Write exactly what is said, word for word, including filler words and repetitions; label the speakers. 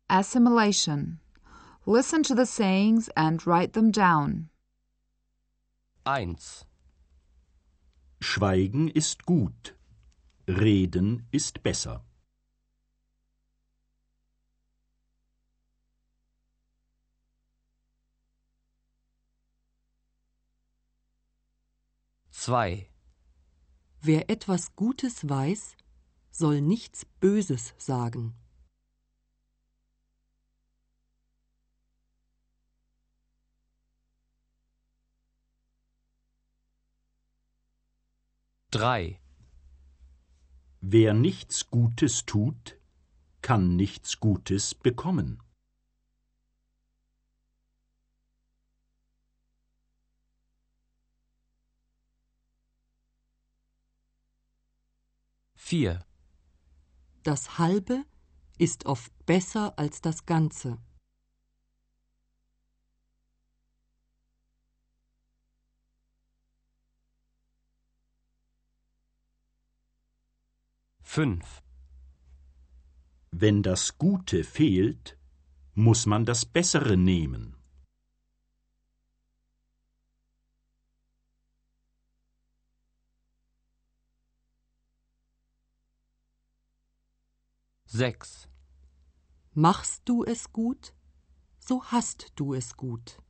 Speaker 1: Assimilation. Listen to the sayings and write them down.
Speaker 2: eins.
Speaker 3: Schweigen ist gut, Reden ist besser.
Speaker 2: zwei.
Speaker 4: Wer etwas Gutes weiß, soll nichts Böses sagen.
Speaker 2: drei.
Speaker 3: Wer nichts Gutes tut, kann nichts Gutes bekommen.
Speaker 2: vier.
Speaker 4: Das Halbe ist oft besser als das Ganze.
Speaker 2: fünf.
Speaker 3: Wenn das Gute fehlt, muss man das Bessere nehmen.
Speaker 2: sechs.
Speaker 4: Machst du es gut, so hast du es gut.